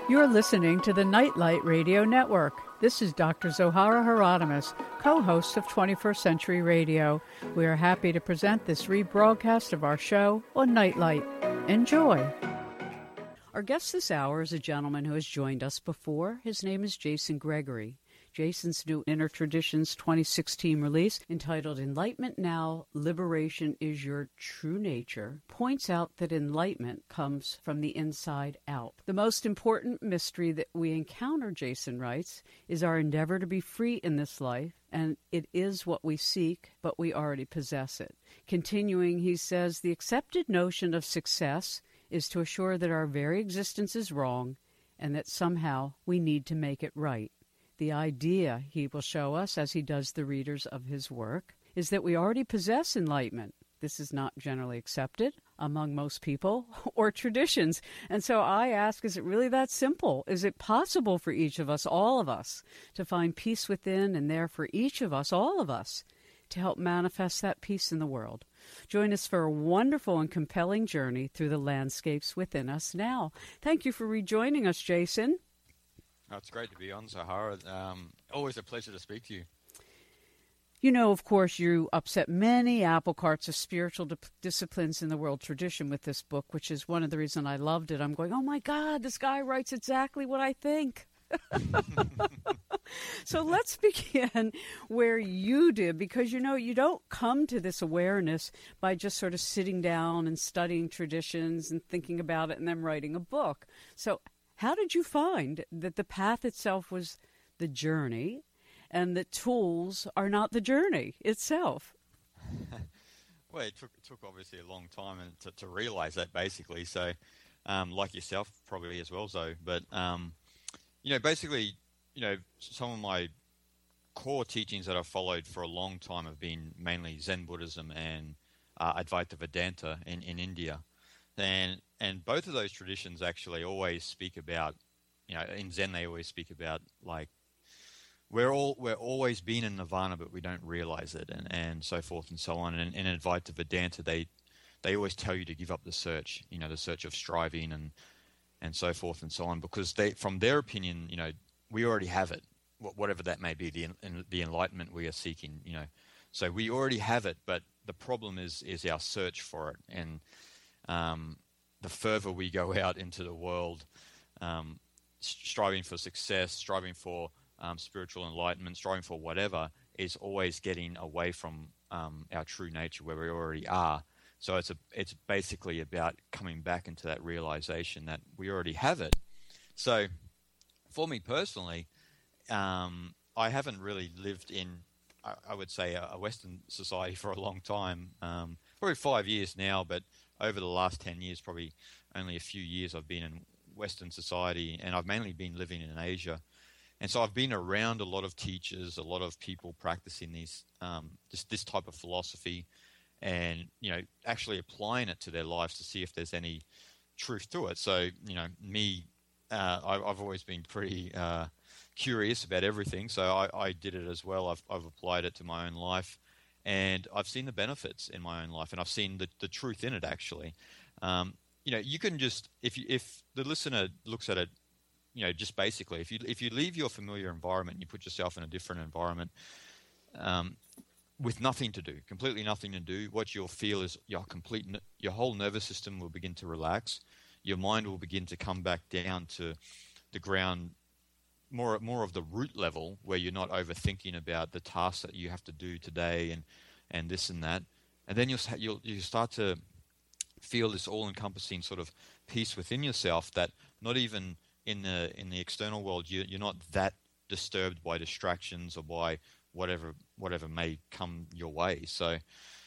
You're listening to the Nightlight Radio Network. This is Dr. Zohara Hieronymus, co-host of 21st Century Radio. We are happy to present this rebroadcast of our show on Nightlight. Enjoy. Our guest this hour is a gentleman who has joined us before. His name is Jason Gregory. Jason's new Inner Traditions 2016 release, entitled Enlightenment Now, Liberation is Your True Nature, points out that enlightenment comes from the inside out. The most important mystery that we encounter, Jason writes, is our endeavor to be free in this life, and it is what we seek, but we already possess it. Continuing, he says, the accepted notion of success is to assure that our very existence is wrong and that somehow we need to make it right. The idea, he will show us as he does the readers of his work, is that we already possess enlightenment. This is not generally accepted among most people or traditions. And so I ask, is it really that simple? Is it possible for each of us, all of us, to find peace within and there for each of us, all of us, to help manifest that peace in the world? Join us for a wonderful and compelling journey through the landscapes within us now. Thank you for rejoining us, Jason. Oh, it's great to be on, Zohara. Always a pleasure to speak to you. You know, of course, you upset many apple carts of spiritual disciplines in the world tradition with this book, which is one of the reasons I loved it. I'm going, oh, my God, this guy writes exactly what I think. So let's begin where you did, because, you know, you don't come to this awareness by just sort of sitting down and studying traditions and thinking about it and then writing a book. So how did you find that the path itself was the journey and the tools are not the journey itself? Well, it took obviously a long time to realize that, basically. So, like yourself, probably as well, Zoe. But, basically, some of my core teachings that I've followed for a long time have been mainly Zen Buddhism and Advaita Vedanta in India. And both of those traditions actually always speak about, in Zen they always speak about, like, we're always been in nirvana, but we don't realize it, and so forth and so on. And in Advaita Vedanta, they always tell you to give up the search, the search of striving and so forth and so on, because from their opinion, we already have it, whatever that may be, the enlightenment we are seeking, So we already have it, but the problem is our search for it. And the further we go out into the world, striving for success, striving for spiritual enlightenment, striving for whatever, is always getting away from our true nature where we already are. So it's basically about coming back into that realization that we already have it. So for me personally, I haven't really lived in, I would say, a Western society for a long time, probably 5 years now, but over the last 10 years, probably only a few years I've been in Western society, and I've mainly been living in Asia. And so I've been around a lot of teachers, a lot of people practicing these this type of philosophy, and actually applying it to their lives to see if there's any truth to it. So I've always been pretty curious about everything, so I did it as well. I've applied it to my own life. And I've seen the benefits in my own life, and I've seen the truth in it, actually. You can just, if the listener looks at it, just basically, if you leave your familiar environment and you put yourself in a different environment with nothing to do, completely nothing to do, what you'll feel is your whole nervous system will begin to relax. Your mind will begin to come back down to the ground, more of the root level, where you're not overthinking about the tasks that you have to do today and this and that, and then you'll start to feel this all-encompassing sort of peace within yourself, that not even in the external world you're not that disturbed by distractions or by whatever may come your way. So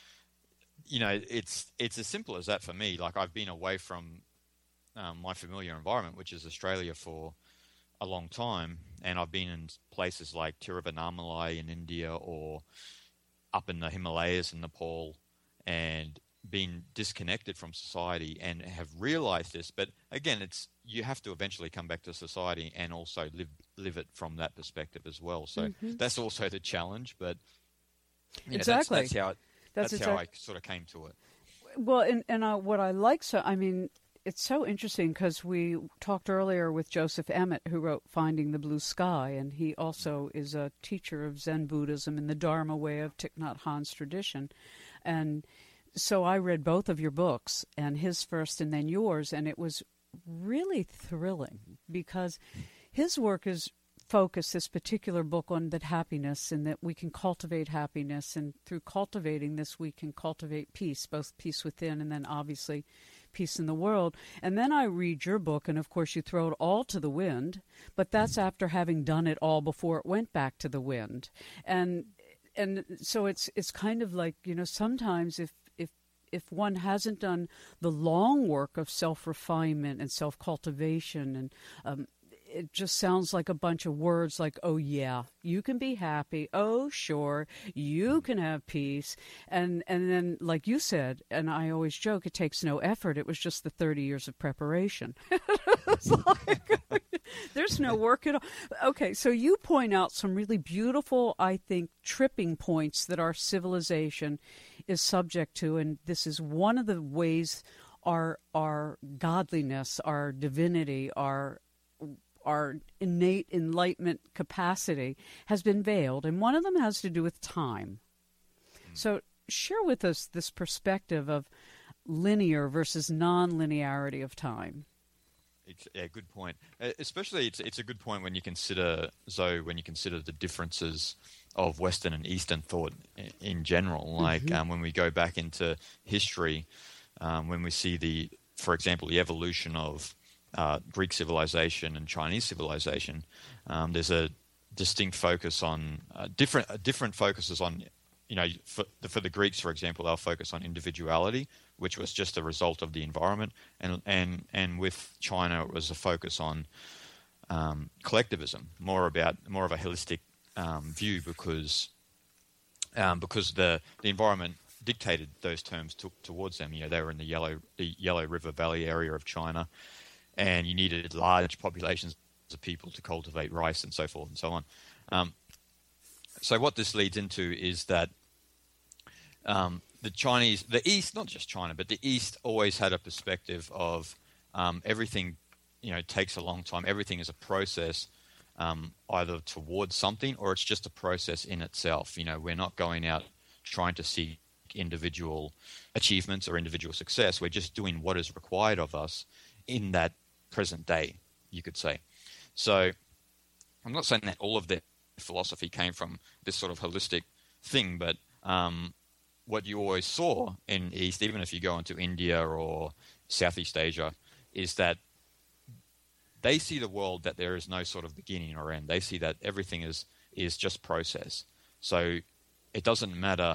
it's as simple as that for me. Like, I've been away from my familiar environment, which is Australia, for a long time, and I've been in places like Tiruvannamalai in India, or up in the Himalayas in Nepal, and been disconnected from society, and have realized this. But again, you have to eventually come back to society and also live it from that perspective as well. So that's also the challenge. But exactly, that's how I sort of came to it. Well, and what I like, so I mean, it's so interesting because we talked earlier with Joseph Emmett, who wrote Finding the Blue Sky, and he also is a teacher of Zen Buddhism in the Dharma way of Thich Nhat Hanh's tradition. And so I read both of your books, and his first and then yours, and it was really thrilling because his work is focused, this particular book, on that happiness, and that we can cultivate happiness, and through cultivating this we can cultivate peace, both peace within and then obviously peace in the world. And then I read your book, and of course you throw it all to the wind, but that's after having done it all before it went back to the wind. And so it's kind of like, sometimes if one hasn't done the long work of self-refinement and self-cultivation, and it just sounds like a bunch of words like, oh, yeah, you can be happy. Oh, sure, you can have peace. And then, like you said, and I always joke, it takes no effort. It was just the 30 years of preparation. It's like, there's no work at all. Okay, so you point out some really beautiful, I think, tripping points that our civilization is subject to. And this is one of the ways our godliness, our divinity, our innate enlightenment capacity has been veiled, and one of them has to do with time. So share with us this perspective of linear versus non-linearity of time. It's a good point. Especially, it's a good point when you consider, Zoe, when you consider the differences of Western and Eastern thought in general. Like when we go back into history, when we see for example, the evolution of Greek civilization and Chinese civilization, there's a distinct focus on different focuses on, for the Greeks, for example, they'll focus on individuality, which was just a result of the environment, and with China it was a focus on collectivism, more of a holistic view, because the environment dictated those terms towards them. They were in the Yellow River Valley area of China, and you needed large populations of people to cultivate rice and so forth and so on. So what this leads into is that the East, not just China, but the East always had a perspective of everything, takes a long time. Everything is a process, either towards something or it's just a process in itself. We're not going out trying to seek individual achievements or individual success. We're just doing what is required of us in that present day, you could say. So I'm not saying that all of their philosophy came from this sort of holistic thing, but what you always saw in East, even if you go into India or Southeast Asia, is that they see the world that there is no sort of beginning or end. They see that everything is just process. So it doesn't matter.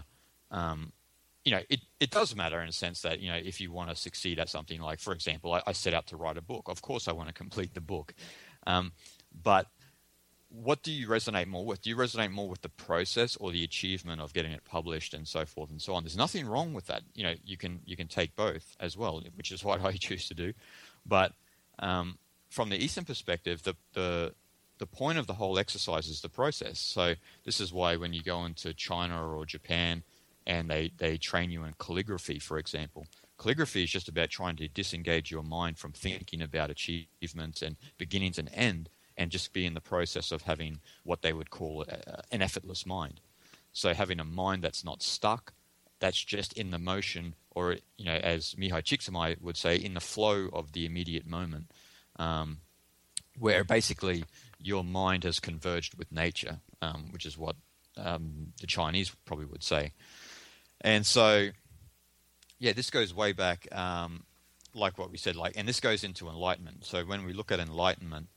It does matter in a sense that, if you want to succeed at something, like, for example, I set out to write a book. Of course I want to complete the book. But what do you resonate more with? Do you resonate more with the process or the achievement of getting it published and so forth and so on? There's nothing wrong with that. You can take both as well, which is what I choose to do. But from the Eastern perspective, the point of the whole exercise is the process. So this is why when you go into China or Japan and they train you in calligraphy, for example, calligraphy is just about trying to disengage your mind from thinking about achievements and beginnings and end, and just be in the process of having what they would call an effortless mind. So having a mind that's not stuck, that's just in the motion, or, as Mihai Csikszentmihalyi would say, in the flow of the immediate moment, where basically your mind has converged with nature, which is what the Chinese probably would say. And so, yeah, this goes way back, like what we said, and this goes into enlightenment. So when we look at enlightenment,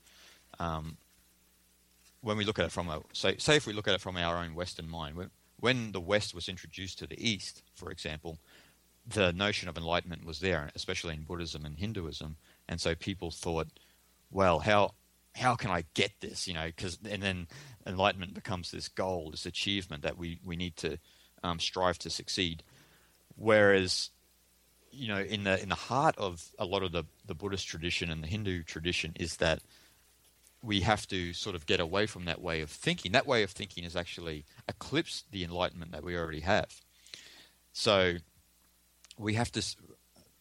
when we look at it from say if we look at it from our own Western mind, when the West was introduced to the East, for example, the notion of enlightenment was there, especially in Buddhism and Hinduism. And so people thought, well, how can I get this? And then enlightenment becomes this goal, this achievement that we need to strive to succeed. Whereas, in the heart of a lot of the Buddhist tradition and the Hindu tradition is that we have to sort of get away from that way of thinking. That way of thinking has actually eclipsed the enlightenment that we already have. So we have to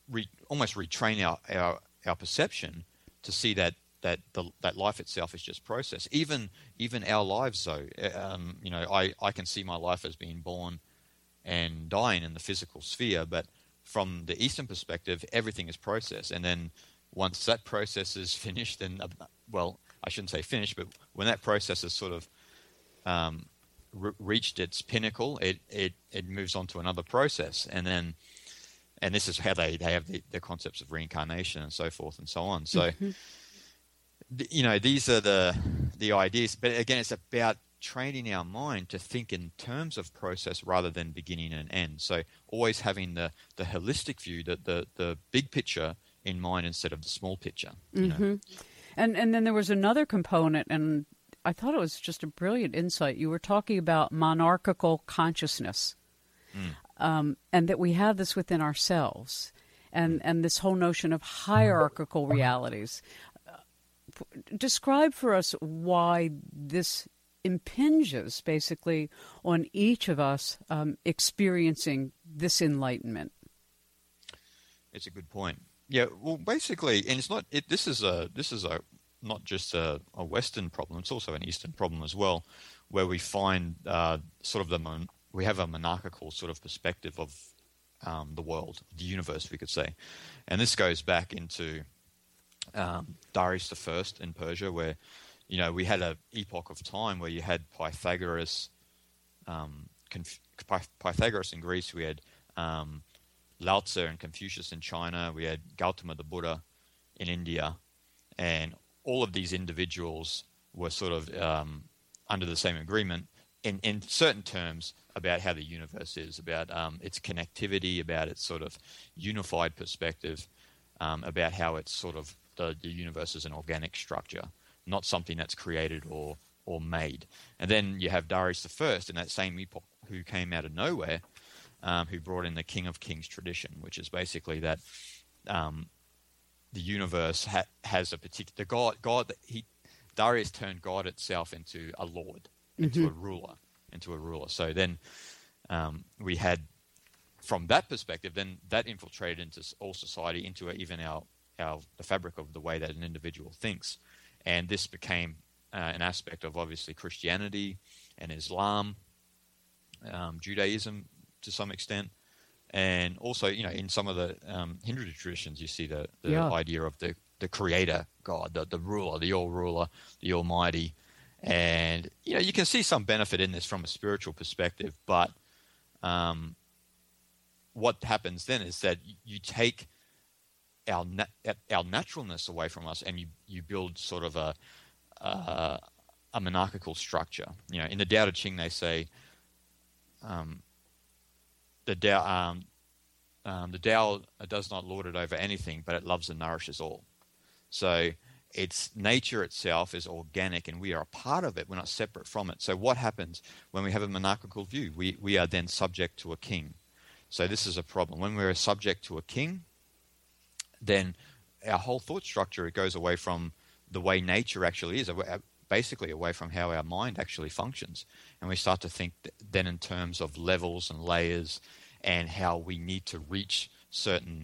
almost retrain our perception to see that life itself is just process. Even our lives, though, I can see my life as being born and dying in the physical sphere, but from the Eastern perspective, everything is process. And then once that process is finished, then, well, I shouldn't say finished, but when that process has sort of reached its pinnacle, it moves on to another process. And this is how they have the concepts of reincarnation and so forth and so on. So, these are the ideas. But again, it's about training our mind to think in terms of process rather than beginning and end. So always having the holistic view, the big picture in mind instead of the small picture. And then there was another component, and I thought it was just a brilliant insight. You were talking about monarchical consciousness, and that we have this within ourselves, and this whole notion of hierarchical realities. Describe for us why this impinges basically on each of us experiencing this enlightenment. It's a good point. Yeah, well, basically, and it's not. This is not just a Western problem. It's also an Eastern problem as well, where we find we have a monarchical sort of perspective of the world, the universe, we could say, and this goes back into Darius I in Persia, where we had an epoch of time where you had Pythagoras in Greece, we had Lao Tzu and Confucius in China, we had Gautama the Buddha in India, and all of these individuals were sort of under the same agreement in certain terms about how the universe is, about its connectivity, about its sort of unified perspective, about how it's sort of the universe is an organic structure, not something that's created or made. And then you have Darius I in that same epoch, who came out of nowhere, who brought in the King of Kings tradition, which is basically that the universe has a particular God. Darius turned God itself into a lord, into a ruler. So then we had, from that perspective, then that infiltrated into all society, into even the fabric of the way that an individual thinks. And this became an aspect of, obviously, Christianity and Islam, Judaism to some extent. And also, in some of the Hindu traditions, you see the idea of the creator God, the ruler, the all-ruler, the almighty. And, you can see some benefit in this from a spiritual perspective. But what happens then is that you take our naturalness away from us, and you build sort of a monarchical structure. In the Tao Te Ching, they say the Tao does not lord it over anything, but it loves and nourishes all. So its nature itself is organic, and we are a part of it. We're not separate from it. So what happens when we have a monarchical view? We are then subject to a king. So this is a problem. When we're subject to a king, then our whole thought structure, it goes away from the way nature actually is, basically away from how our mind actually functions. And we start to think then in terms of levels and layers, and how we need to reach certain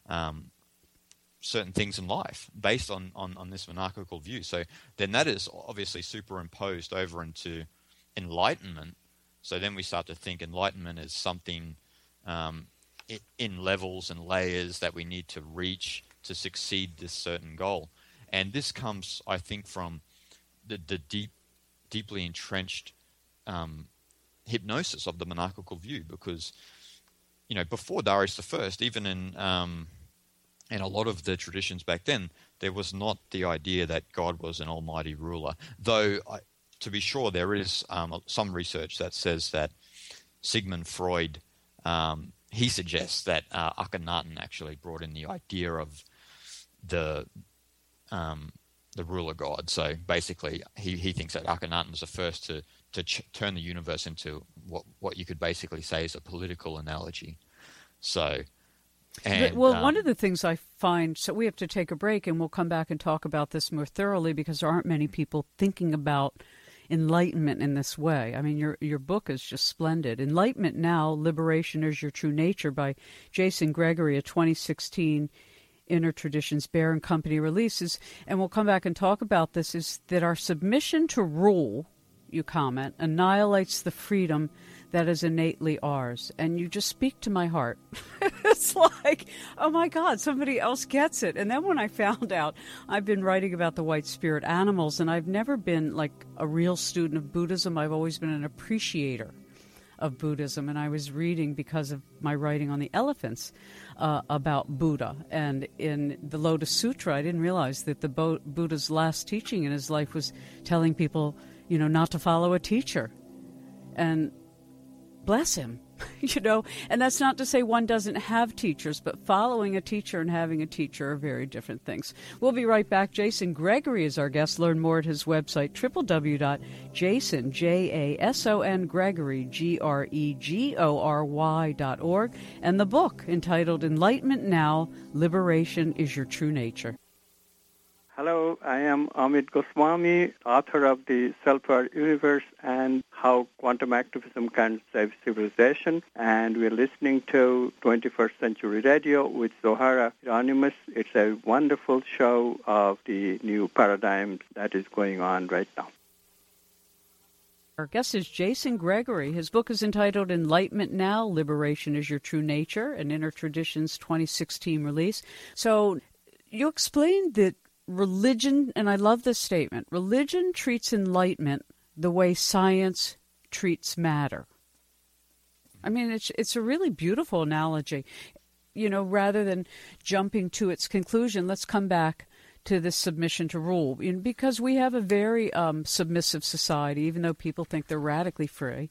things in life based on this monarchical view. So then that is obviously superimposed over into enlightenment. So then we start to think enlightenment is something in levels and layers that we need to reach to succeed this certain goal. And this comes, I think, from the deeply entrenched hypnosis of the monarchical view, because before Darius I, even in a lot of the traditions back then, there was not the idea that God was an almighty ruler. Though, to be sure, there is some research that says that Sigmund Freud, he suggests that Akhenaten actually brought in the idea of the ruler god. So basically, he thinks that Akhenaten was the first to turn the universe into what you could basically say is a political analogy. So, one of the things I find, so we have to take a break, and we'll come back and talk about this more thoroughly, because there aren't many people thinking about enlightenment in this way. I mean, your book is just splendid. Enlightenment Now, Liberation is Your True Nature by Jason Gregory, a 2016 Inner Traditions Bear and Company releases. And we'll come back and talk about this, is that our submission to rule, you comment, annihilates the freedom that is innately ours. And you just speak to my heart. It's like, oh my God, somebody else gets it. And then when I found out, I've been writing about the white spirit animals, and I've never been like a real student of Buddhism. I've always been an appreciator of Buddhism. And I was reading, because of my writing on the elephants, about Buddha. And in the Lotus Sutra, I didn't realize that the Buddha's last teaching in his life was telling people, not to follow a teacher. And bless him, and that's not to say one doesn't have teachers, but following a teacher and having a teacher are very different things. We'll be right back. Jason Gregory is our guest. Learn more at his website, www.jason, Jason Gregory, Gregory.org, and the book entitled Enlightenment Now, Liberation is Your True Nature. Hello, I am Amit Goswami, author of The Self-Aware Universe and How Quantum Activism Can Save Civilization. And we're listening to 21st Century Radio with Zohara Hieronymus. It's a wonderful show of the new paradigm that is going on right now. Our guest is Jason Gregory. His book is entitled Enlightenment Now, Liberation is Your True Nature, an Inner Traditions 2016 release. So you explained that religion, and I love this statement, religion treats enlightenment the way science treats matter. I mean, it's a really beautiful analogy. Rather than jumping to its conclusion, let's come back to this submission to rule. Because we have a very submissive society, even though people think they're radically free.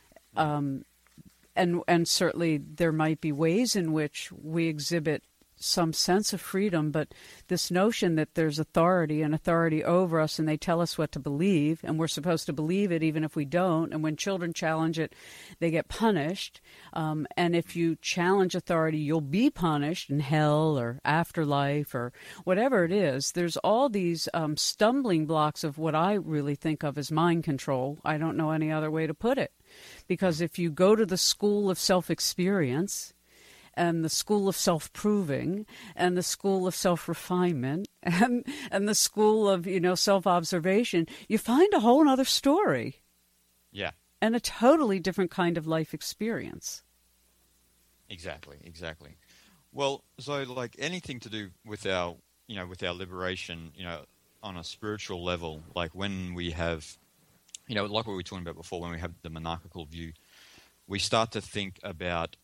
And certainly there might be ways in which we exhibit some sense of freedom, but this notion that there's authority over us, and they tell us what to believe, and we're supposed to believe it even if we don't, and when children challenge it, they get punished, and if you challenge authority, you'll be punished in hell or afterlife or whatever it is. There's all these stumbling blocks of what I really think of as mind control. I don't know any other way to put it, because if you go to the school of self-experience and the school of self-proving, and the school of self-refinement, and the school of, self-observation, you find a whole other story. Yeah. And a totally different kind of life experience. Exactly. Well, so like anything to do with our liberation, on a spiritual level, like when we have, like what we were talking about before, when we have the monarchical view, we start to think about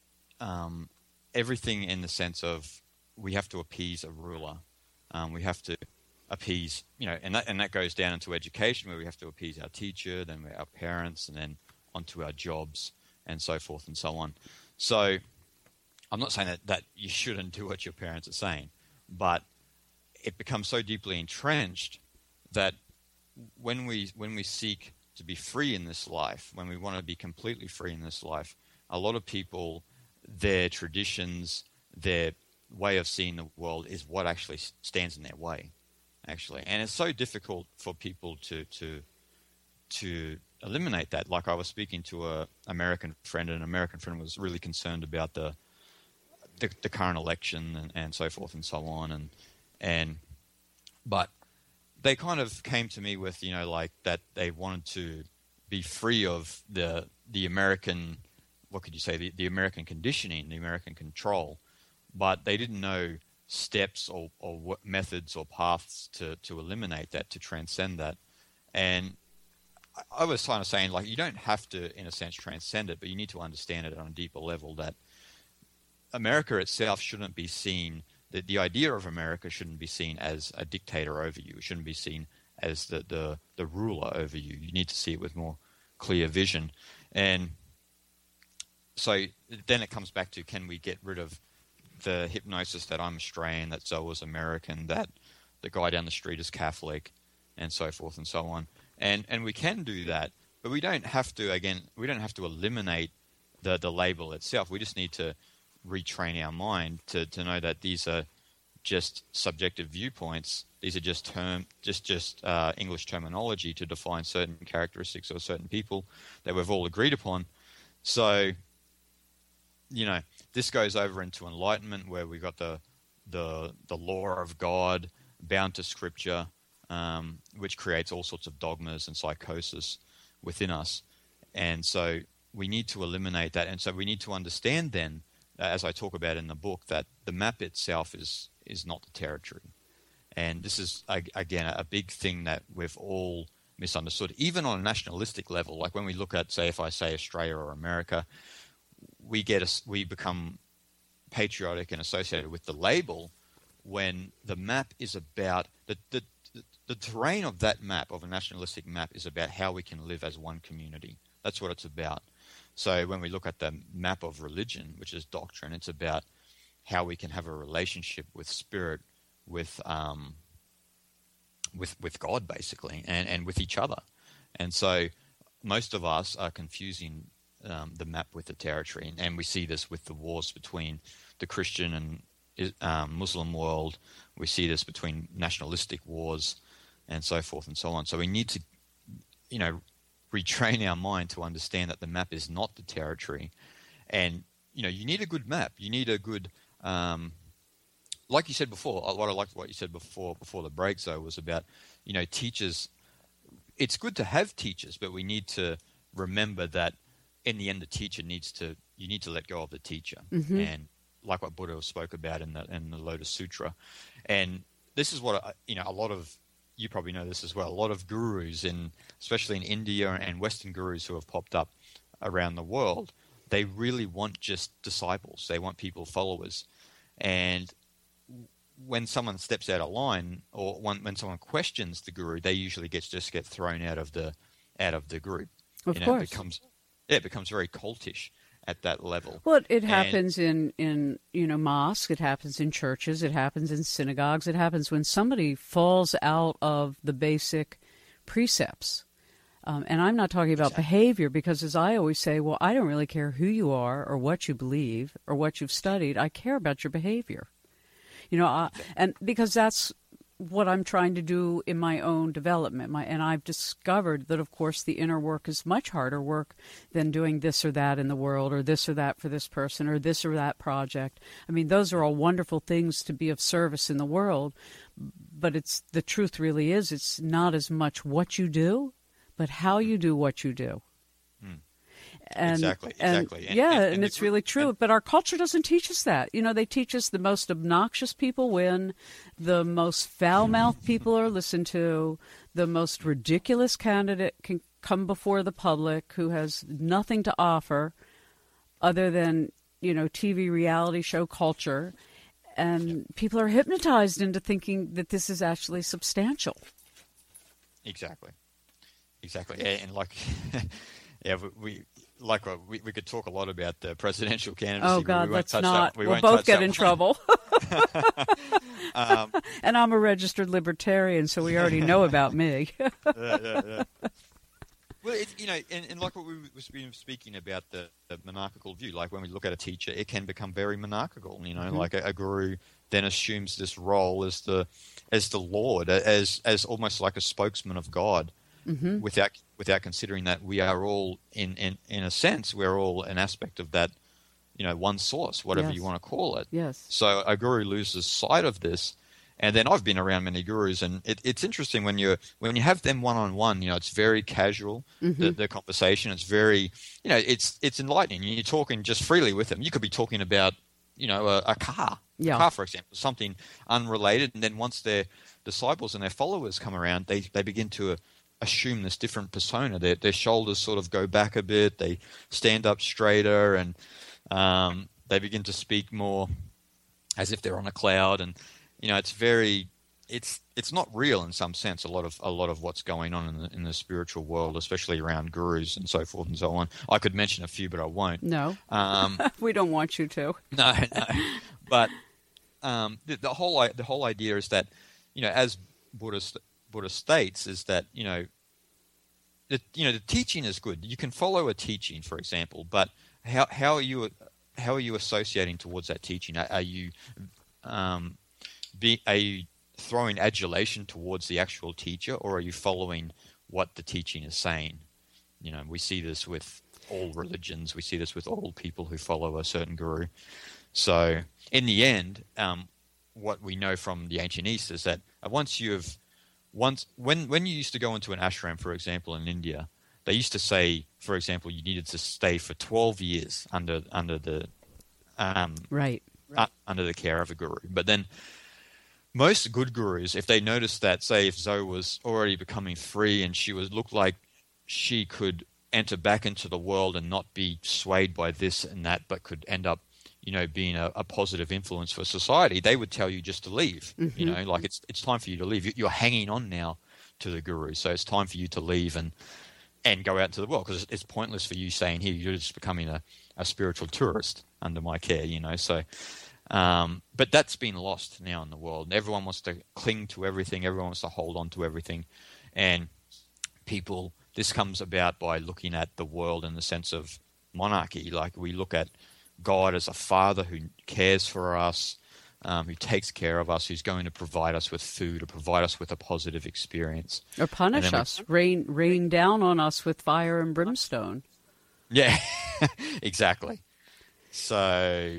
everything in the sense of we have to appease a ruler. We have to appease, and that goes down into education, where we have to appease our teacher, then our parents, and then onto our jobs, and so forth and so on. So I'm not saying that you shouldn't do what your parents are saying, but it becomes so deeply entrenched that when we seek to be free in this life, when we want to be completely free in this life, a lot of people, their traditions, their way of seeing the world is what actually stands in their way, actually. And it's so difficult for people to eliminate that. Like I was speaking to an American friend, and an American friend was really concerned about the current election and so forth and so on. But they kind of came to me with, like that they wanted to be free of the American, what could you say, the American conditioning, the American control, but they didn't know steps or what methods or paths to eliminate that, to transcend that. And I was kind of saying, like, you don't have to, in a sense, transcend it, but you need to understand it on a deeper level, that America itself shouldn't be seen, that the idea of America shouldn't be seen as a dictator over you. It shouldn't be seen as the ruler over you. You need to see it with more clear vision. And so then it comes back to, can we get rid of the hypnosis that I'm Australian, that Zoe American, that the guy down the street is Catholic, and so forth and so on. And we can do that, but we don't have to, we don't have to eliminate the label itself. We just need to retrain our mind to know that these are just subjective viewpoints. These are just English terminology to define certain characteristics of certain people that we've all agreed upon. So, this goes over into enlightenment, where we've got the law of God bound to Scripture, which creates all sorts of dogmas and psychosis within us. And so we need to eliminate that. And so we need to understand then, as I talk about in the book, that the map itself is not the territory. And this is, again, a big thing that we've all misunderstood, even on a nationalistic level. Like when we look at, say, if I say Australia or America, we become patriotic and associated with the label, when the map is about the terrain of that map, of a nationalistic map, is about how we can live as one community. That's what it's about. So when we look at the map of religion, which is doctrine, it's about how we can have a relationship with spirit, with God, basically, and with each other. And so most of us are confusing the map with the territory, and we see this with the wars between the Christian and Muslim world. We see this between nationalistic wars and so forth and so on. So we need to, retrain our mind to understand that the map is not the territory. And, you need a good map. You need a good, like you said before, what I liked what you said before the break, though, was about, teachers. It's good to have teachers, but we need to remember that in the end, you need to let go of the teacher. Mm-hmm. And like what Buddha spoke about in the Lotus Sutra. And this is what, a lot of, you probably know this as well, a lot of gurus, especially in India and Western gurus who have popped up around the world, they really want just disciples. They want people, followers. And when someone steps out of line, or when someone questions the guru, they usually get thrown out of the group. Of course. It becomes very cultish at that level. Well, it happens in mosques, it happens in churches, it happens in synagogues, it happens when somebody falls out of the basic precepts. And I'm not talking about behavior, because as I always say, well, I don't really care who you are or what you believe or what you've studied. I care about your behavior. And because that's what I'm trying to do in my own development. And I've discovered that, of course, the inner work is much harder work than doing this or that in the world, or this or that for this person, or this or that project. I mean, those are all wonderful things to be of service in the world, but the truth really is, it's not as much what you do, but how you do what you do. Exactly. And it's really true. But our culture doesn't teach us that. They teach us the most obnoxious people win, the most foul-mouthed people are listened to, the most ridiculous candidate can come before the public who has nothing to offer other than, TV reality show culture. And people are hypnotized into thinking that this is actually substantial. Exactly. And like, we could talk a lot about the presidential candidacy. Oh God, let's not. We'll both get in trouble. And I'm a registered libertarian, so we already know about me. Yeah. Well, and like what we were speaking about, the monarchical view, like when we look at a teacher, it can become very monarchical. Mm-hmm. Like a guru then assumes this role as the Lord, as almost like a spokesman of God. Mm-hmm. Without considering that we are all in a sense, we're all an aspect of that, one source, whatever you want to call it. Yes. So a guru loses sight of this, and then I've been around many gurus, and it's interesting when you have them one-on-one. It's very casual. Mm-hmm. The conversation. It's very it's enlightening. You're talking just freely with them. You could be talking about a car, for example, something unrelated, and then once their disciples and their followers come around, they begin to assume this different persona. Their shoulders sort of go back a bit. They stand up straighter, and they begin to speak more as if they're on a cloud. And it's not real in some sense. A lot of what's going on in the spiritual world, especially around gurus and so forth and so on. I could mention a few, but I won't. No, we don't want you to. No. But the whole idea is that as Buddha states, is that the teaching is good. You can follow a teaching, for example, but how are you associating towards that teaching? Are you you throwing adulation towards the actual teacher, or are you following what the teaching is saying? You know, we see this with all religions. We see this with all people who follow a certain guru. So in the end, what we know from the ancient East is that when you used to go into an ashram, for example, in India, they used to say, for example, you needed to stay for 12 years under the under the care of a guru. But then most good gurus, if they noticed that, say, if Zoe was already becoming free and looked like she could enter back into the world and not be swayed by this and that, but could end up, you know, being a positive influence for society, they would tell you just to leave. Mm-hmm. You know, like it's time for you to leave. You're hanging on now to the guru, so it's time for you to leave and go out into the world, because it's pointless for you staying here. You're just becoming a spiritual tourist under my care, you know. So, but that's been lost now in the world. Everyone wants to cling to everything. Everyone wants to hold on to everything, and people. This comes about by looking at the world in the sense of monarchy. Like, we look at God as a father who cares for us, who takes care of us, who's going to provide us with food or provide us with a positive experience. Or punish us, rain down on us with fire and brimstone. Yeah, exactly. So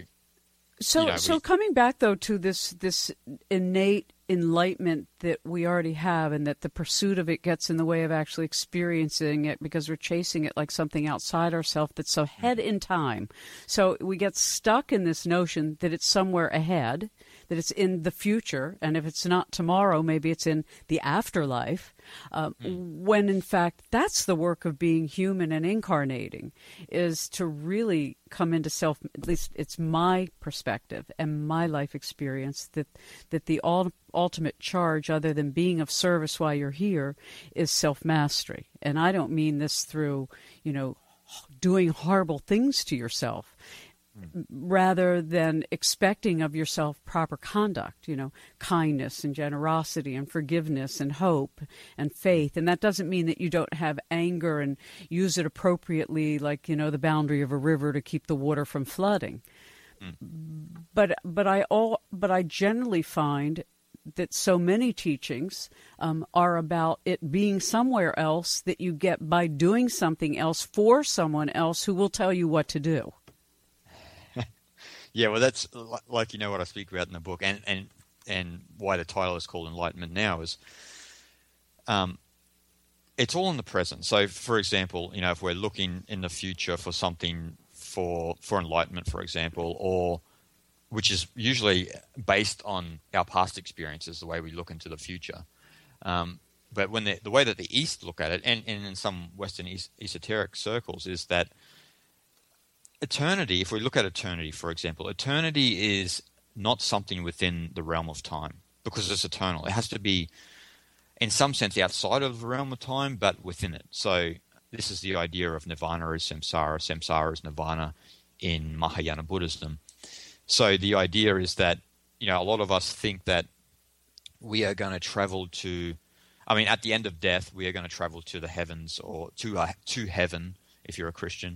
coming back, though, to this innate enlightenment that we already have, and that the pursuit of it gets in the way of actually experiencing it, because we're chasing it like something outside ourselves that's so ahead in time. So we get stuck in this notion that it's somewhere ahead, that it's in the future, and if it's not tomorrow, maybe it's in the afterlife, when in fact that's the work of being human and incarnating, is to really come into self. At least it's my perspective and my life experience that the ultimate charge, other than being of service while you're here, is self-mastery. And I don't mean this through, you know, doing horrible things to yourself, rather than expecting of yourself proper conduct, you know, kindness and generosity and forgiveness and hope and faith. And that doesn't mean that you don't have anger and use it appropriately, like, you know, the boundary of a river to keep the water from flooding. But I generally find that so many teachings are about it being somewhere else, that you get by doing something else for someone else who will tell you what to do. Yeah, well, that's like, you know, what I speak about in the book, and why the title is called Enlightenment Now is, it's all in the present. So, for example, you know, if we're looking in the future for something for enlightenment, for example, or which is usually based on our past experiences, the way we look into the future. But when the way that the East look at it, and in some Western esoteric circles, is that eternity, if we look at eternity, for example, eternity is not something within the realm of time, because it's eternal. It has to be, in some sense, outside of the realm of time, but within it. So this is the idea of nirvana is samsara. Samsara is nirvana in Mahayana Buddhism. So the idea is that, you know, a lot of us think that we are going to travel to, I mean, at the end of death, we are going to travel to the heavens, or to heaven, if you're a Christian.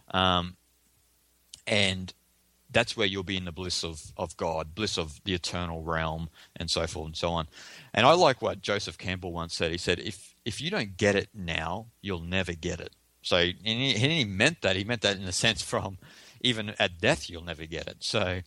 And that's where you'll be in the bliss of God, bliss of the eternal realm, and so forth and so on. And I like what Joseph Campbell once said. He said, if you don't get it now, you'll never get it. So and he meant that. He meant that in a sense from even at death, you'll never get it. So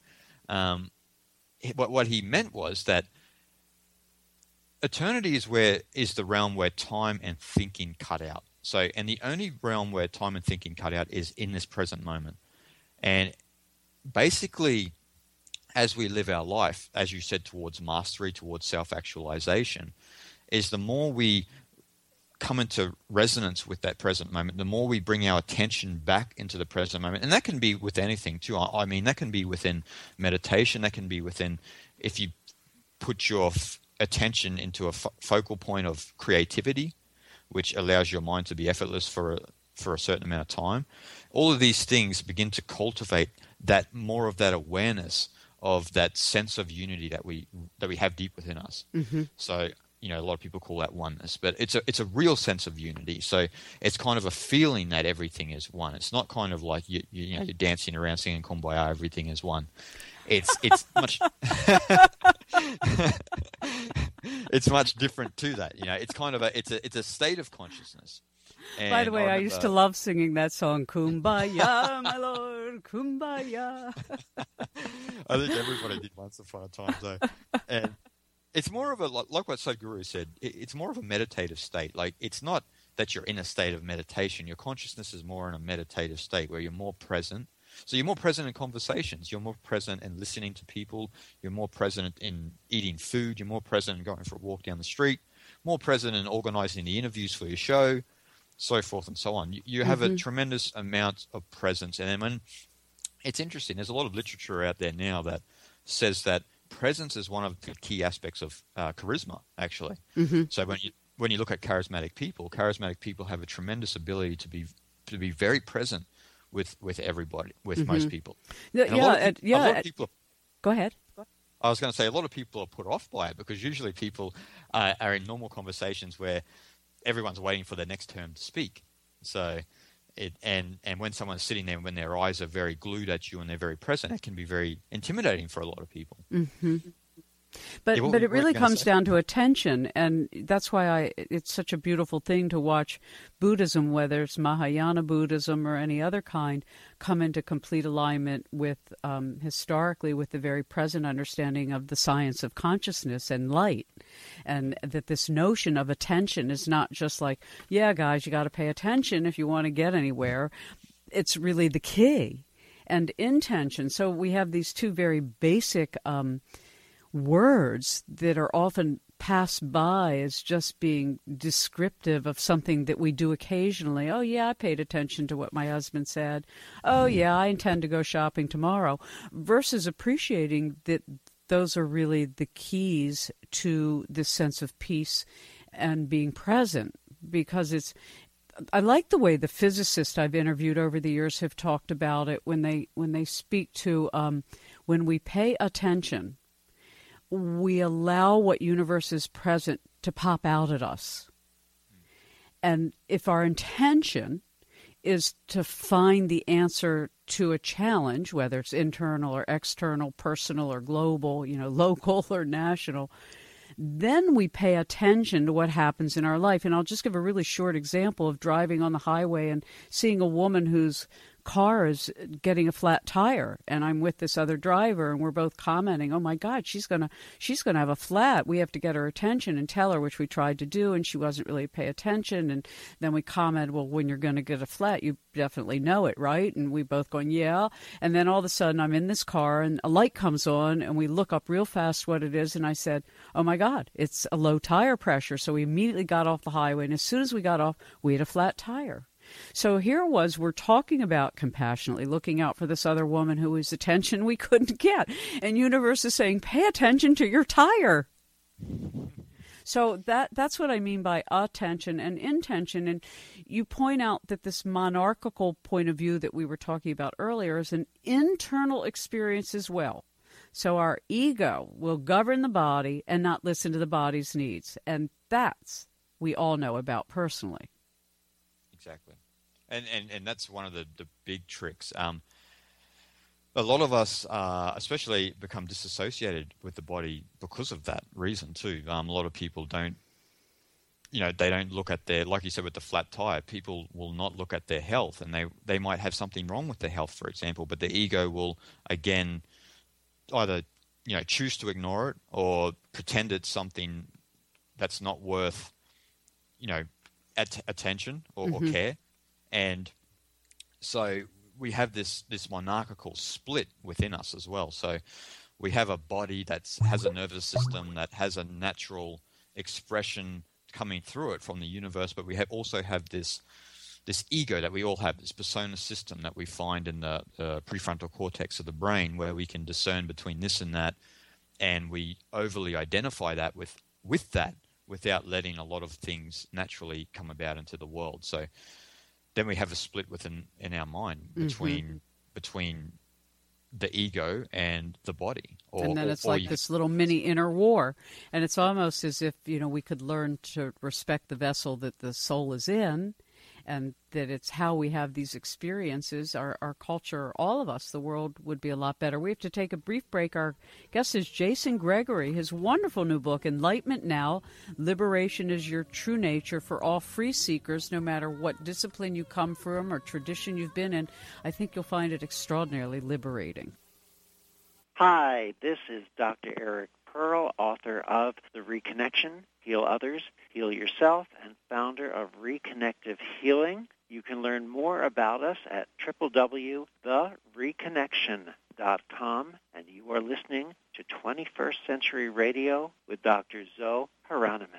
what he meant was that eternity is the realm where time and thinking cut out. So, and the only realm where time and thinking cut out is in this present moment. And basically, as we live our life, as you said, towards mastery, towards self-actualization, is the more we come into resonance with that present moment, the more we bring our attention back into the present moment. And that can be with anything too. I mean, that can be within meditation. That can be within, if you put your attention into a focal point of creativity, which allows your mind to be effortless for a certain amount of time. All of these things begin to cultivate that more of that awareness of that sense of unity that we have deep within us. Mm-hmm. So, you know, a lot of people call that oneness, but it's a real sense of unity. So it's kind of a feeling that everything is one. It's not kind of like you're dancing around singing Kumbaya, everything is one. It's much It's much different to that. It's kind of it's a state of consciousness. And by the way, I used to love singing that song, Kumbaya, my lord, Kumbaya. I think everybody did once upon a time, though. And it's more of a, like what Sadhguru said, it's more of a meditative state. Like, it's not that you're in a state of meditation. Your consciousness is more in a meditative state where you're more present. So you're more present in conversations. You're more present in listening to people. You're more present in eating food. You're more present in going for a walk down the street. More present in organizing the interviews for your show, so forth and so on. You have a tremendous amount of presence. And then when it's interesting, there's a lot of literature out there now that says that presence is one of the key aspects of charisma, actually. So when you look at charismatic people have a tremendous ability to be very present with everybody, with most people. Go ahead. I was going to say a lot of people are put off by it because usually people are in normal conversations where everyone's waiting for their next turn to speak. So and when someone's sitting there, when their eyes are very glued at you and they're very present, it can be very intimidating for a lot of people. But it really comes down to attention, and that's why it's such a beautiful thing to watch Buddhism, whether it's Mahayana Buddhism or any other kind, come into complete alignment with, historically, with the very present understanding of the science of consciousness and light, and that this notion of attention is not just like, yeah, guys, you got to pay attention if you want to get anywhere. It's really the key. And intention. So we have these two very basic words that are often passed by as just being descriptive of something that we do occasionally. Oh, yeah, I paid attention to what my husband said. Oh, yeah, I intend to go shopping tomorrow. Versus appreciating that those are really the keys to this sense of peace and being present. Because I like the way the physicists I've interviewed over the years have talked about it when they speak to when we pay attention, we allow what universe is present to pop out at us. And if our intention is to find the answer to a challenge, whether it's internal or external, personal or global, local or national, then we pay attention to what happens in our life. And I'll just give a really short example of driving on the highway and seeing a woman whose car is getting a flat tire, and I'm with this other driver, and we're both commenting, oh my God, she's gonna have a flat. We have to get her attention and tell her, which we tried to do, and she wasn't really pay attention. And then we comment, well, when you're going to get a flat, you definitely know it, right? And we both going, yeah. And then all of a sudden I'm in this car and a light comes on, and we look up real fast what it is, and I said, oh my God, it's a low tire pressure. So we immediately got off the highway, and as soon as we got off, we had a flat tire. So here we're talking about compassionately looking out for this other woman whose attention we couldn't get. And universe is saying, pay attention to your tire. So that's what I mean by attention and intention. And you point out that this monarchical point of view that we were talking about earlier is an internal experience as well. So our ego will govern the body and not listen to the body's needs. And that's we all know about personally. Exactly. And that's one of the big tricks. A lot of us, especially, become disassociated with the body because of that reason too. A lot of people don't, they don't look at their, like you said with the flat tire, people will not look at their health, and they might have something wrong with their health, for example, but the ego will, again, either, choose to ignore it or pretend it's something that's not worth, attention or care. And so we have this monarchical split within us as well. So we have a body that has a nervous system that has a natural expression coming through it from the universe, but we also have this ego that we all have, this persona system that we find in the prefrontal cortex of the brain, where we can discern between this and that, and we overly identify that with that, without letting a lot of things naturally come about into the world. So then we have a split in our mind between the ego and the body. And then it's like this little mini inner war. And it's almost as if, we could learn to respect the vessel that the soul is in, and that it's how we have these experiences, our culture, all of us, the world would be a lot better. We have to take a brief break. Our guest is Jason Gregory. His wonderful new book, Enlightenment Now, Liberation is Your True Nature, for all free seekers, no matter what discipline you come from or tradition you've been in. I think you'll find it extraordinarily liberating. Hi, this is Dr. Eric Pearl, author of The Reconnection, Heal Others, Heal Yourself, and founder of Reconnective Healing. You can learn more about us at www.thereconnection.com, and you are listening to 21st Century Radio with Dr. Zoe Hieronymus.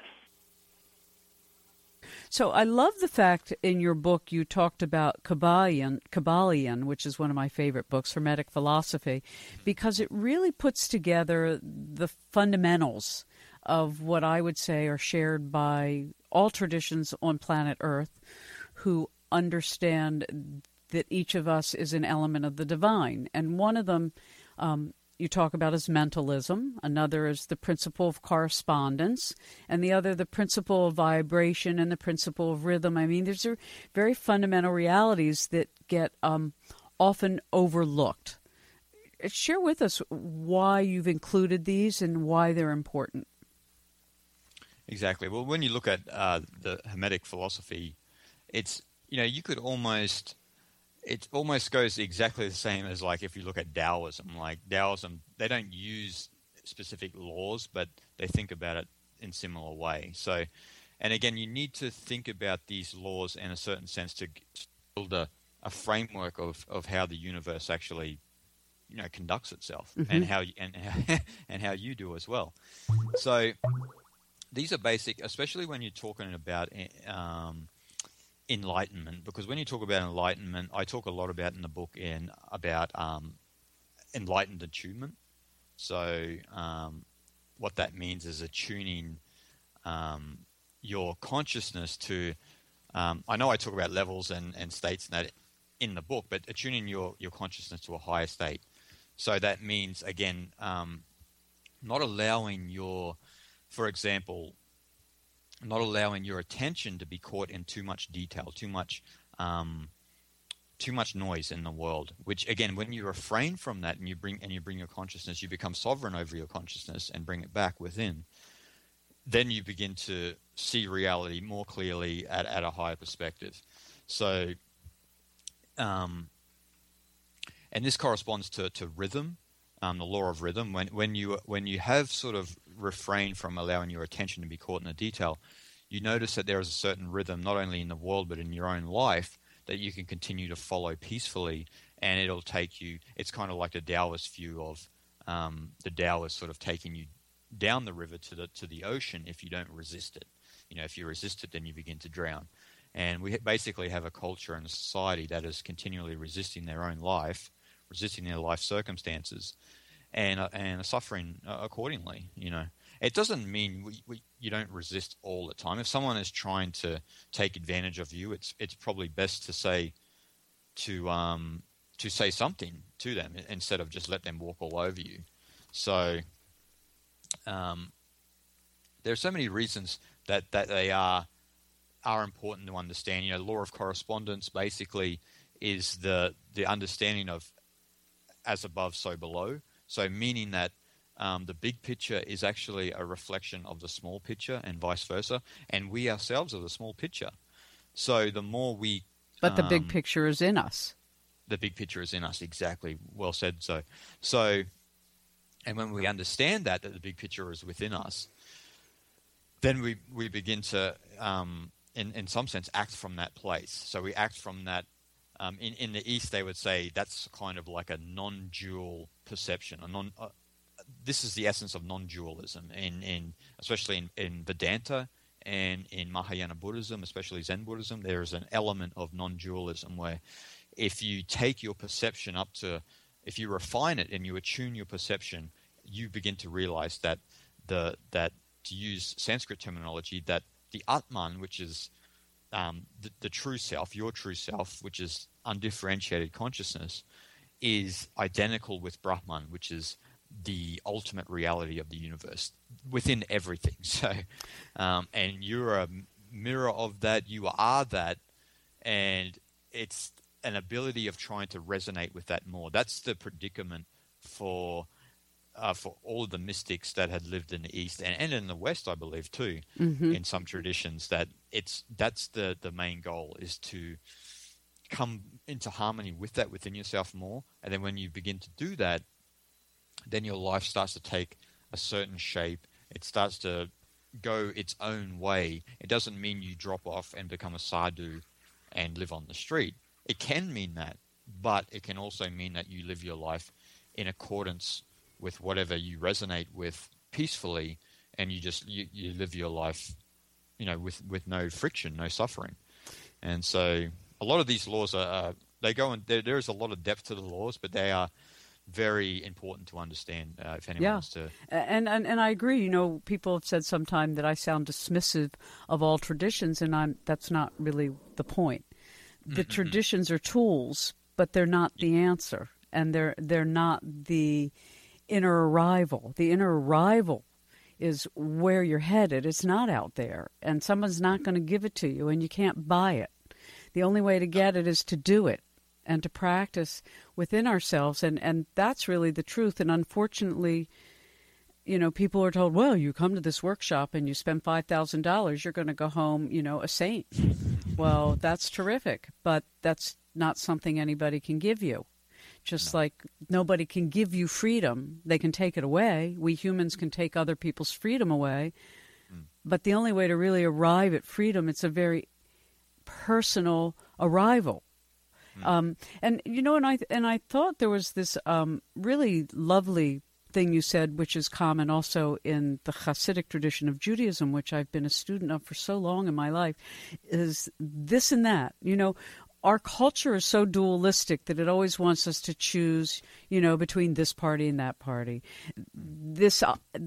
So I love the fact in your book you talked about Kybalion, which is one of my favorite books, Hermetic Philosophy, because it really puts together the fundamentals of what I would say are shared by all traditions on planet Earth who understand that each of us is an element of the divine. And one of them you talk about is mentalism, another is the principle of correspondence, and the other the principle of vibration and the principle of rhythm. I mean, these are very fundamental realities that get often overlooked. Share with us why you've included these and why they're important. Exactly. Well, when you look at the Hermetic philosophy, it's, you could almost... It almost goes exactly the same as, like, if you look at Taoism. Like, Taoism, they don't use specific laws, but they think about it in similar way. So, and again, you need to think about these laws in a certain sense to build a framework of how the universe actually, conducts itself, and how you do as well. So, these are basic, especially when you're talking about enlightenment, because when you talk about enlightenment, I talk a lot about in the book about enlightened attunement. So what that means is attuning your consciousness to, I know I talk about levels and states and that in the book, but attuning your consciousness to a higher state. So that means, again, not allowing for example, not allowing your attention to be caught in too much detail, too much noise in the world. Which, again, when you refrain from that and you bring your consciousness, you become sovereign over your consciousness and bring it back within. Then you begin to see reality more clearly at a higher perspective. So, and this corresponds to rhythm, the law of rhythm. When you have sort of refrained from allowing your attention to be caught in the detail, you notice that there is a certain rhythm, not only in the world but in your own life, that you can continue to follow peacefully, and it'll take you. It's kind of like the Taoist view of the Tao is sort of taking you down the river to the ocean if you don't resist it. If you resist it, then you begin to drown. And we basically have a culture and a society that is continually resisting their own life, resisting their life circumstances, and suffering accordingly. It doesn't mean you don't resist all the time. If someone is trying to take advantage of you, it's probably best to say something to them instead of just let them walk all over you. So there are so many reasons that they are important to understand. Law of correspondence basically is the understanding of as above, so below. So meaning that the big picture is actually a reflection of the small picture and vice versa. And we ourselves are the small picture. So the more we... But the big picture is in us. The big picture is in us, exactly. Well said. So, and when we understand that the big picture is within us, then we begin to, in some sense, act from that place. So we act from that. In the East, they would say that's kind of like a non-dual perception. This is the essence of non-dualism, especially in Vedanta and in Mahayana Buddhism, especially Zen Buddhism. There is an element of non-dualism where if you take your perception if you refine it and you attune your perception, you begin to realize that to use Sanskrit terminology, that the Atman, which is the true self, your true self, which is undifferentiated consciousness, is identical with Brahman, which is the ultimate reality of the universe within everything. So, and you're a mirror of that. You are that, and it's an ability of trying to resonate with that more. That's the predicament for all of the mystics that had lived in the East and in the West, I believe, too, in some traditions, that's the main goal, is to come into harmony with that within yourself more. And then when you begin to do that, then your life starts to take a certain shape. It starts to go its own way. It doesn't mean you drop off and become a sadhu and live on the street. It can mean that, but it can also mean that you live your life in accordance with whatever you resonate with peacefully, and you live your life, with no friction, no suffering. And so a lot of these laws there is a lot of depth to the laws, but they are very important to understand if anyone wants to. And I agree. People have said sometime that I sound dismissive of all traditions, and that's not really the point. The traditions are tools, but they're not the answer, and they're not the inner arrival. The inner arrival is where you're headed. It's not out there, and someone's not going to give it to you, and you can't buy it. The only way to get it is to do it and to practice within ourselves, and that's really the truth. And unfortunately, people are told, well, you come to this workshop and you spend $5,000, you're going to go home, a saint. Well, that's terrific, but that's not something anybody can give you. Just like nobody can give you freedom, they can take it away. We humans can take other people's freedom away. But the only way to really arrive at freedom, it's a very personal arrival. And I thought there was this really lovely thing you said, which is common also in the Hasidic tradition of Judaism, which I've been a student of for so long in my life, is this and that. Our culture is so dualistic that it always wants us to choose, between this party and that party, this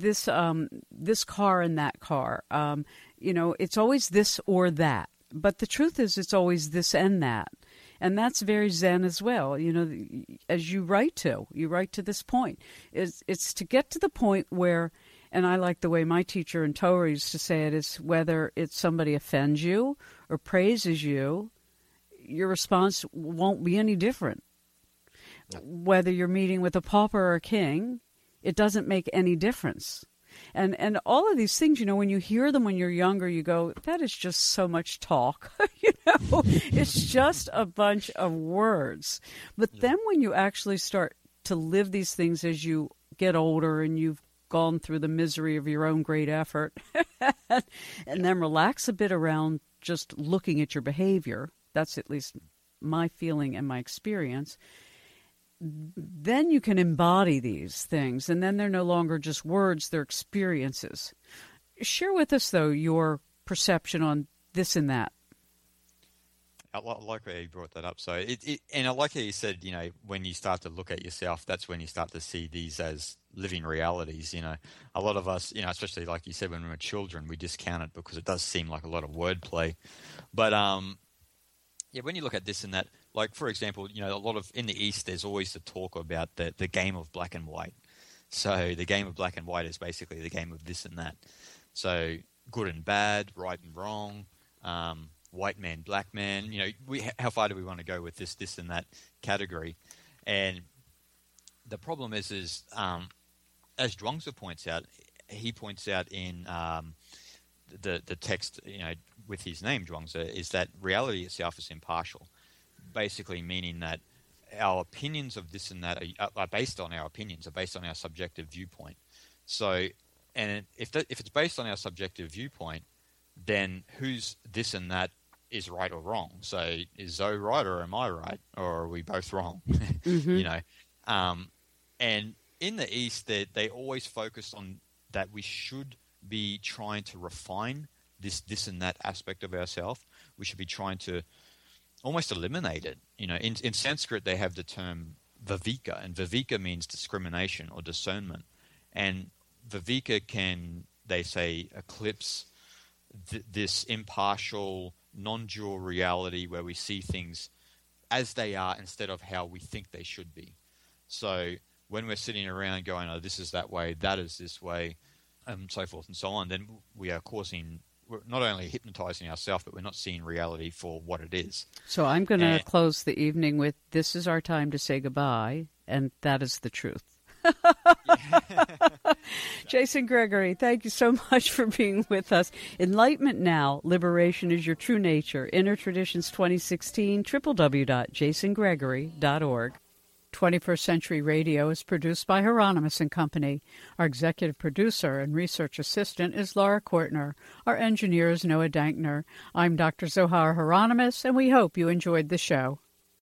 car and that car. It's always this or that. But the truth is, it's always this and that. And that's very Zen as well. As you write to this point. It's to get to the point where, and I like the way my teacher in Torah used to say it, is whether it's somebody offends you or praises you, your response won't be any different. Whether you're meeting with a pauper or a king, it doesn't make any difference. And all of these things, when you hear them when you're younger, you go, that is just so much talk. It's just a bunch of words. But then when you actually start to live these things as you get older and you've gone through the misery of your own great effort, and then relax a bit around just looking at your behavior, that's at least my feeling and my experience, then you can embody these things, and then they're no longer just words, they're experiences. Share with us, though, your perception on this and that. I like how you brought that up. So and I like how you said, when you start to look at yourself, that's when you start to see these as living realities. A lot of us, especially like you said, when we were children, we discount it because it does seem like a lot of wordplay. But when you look at this and that, like, for example, a lot of, in the East, there's always the talk about the game of black and white. So the game of black and white is basically the game of this and that. So good and bad, right and wrong, white man, black man. How far do we want to go with this and that category? And the problem is as Zhuangzi points out, he points out in the text, with his name, Zhuangzi, is that reality itself is impartial, basically meaning that our opinions of this and that are based on our opinions, are based on our subjective viewpoint. So, and if it's based on our subjective viewpoint, then who's this and that is right or wrong? So is Zoe right or am I right? Or are we both wrong? And in the East, they always focus on that we should be trying to refine this and that aspect of ourselves. We should be trying to almost eliminate it. In Sanskrit, they have the term viveka, and viveka means discrimination or discernment. And viveka can, they say, eclipse this impartial, non-dual reality where we see things as they are instead of how we think they should be. So when we're sitting around going, oh, this is that way, that is this way, and so forth and so on, then we're we're not only hypnotizing ourselves, but we're not seeing reality for what it is. So I'm going to close the evening with, this is our time to say goodbye, and that is the truth. Jason Gregory, thank you so much for being with us. Enlightenment Now, Liberation is Your True Nature, Inner Traditions 2016, www.jasongregory.org. 21st Century Radio is produced by Hieronymus and Company. Our executive producer and research assistant is Laura Kortner. Our engineer is Noah Dankner. I'm Dr. Zohara Hieronymus, and we hope you enjoyed the show.